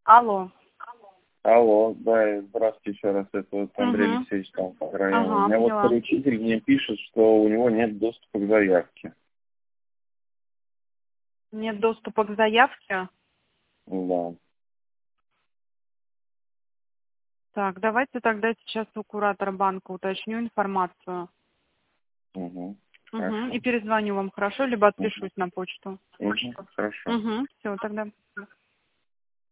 Алло. Алло, да, здравствуйте еще раз, это вот Андрей Угу. Алексеевич там по району. У Ага, меня вот поняла. поручитель мне пишет, что у него нет доступа к заявке. Нет доступа к заявке. Да. Так, давайте тогда сейчас у куратора банка уточню информацию. Угу. Угу. И Хорошо. перезвоню вам, хорошо? Либо Угу. отпишусь на почту. Угу. Хорошо. Угу. Все, тогда.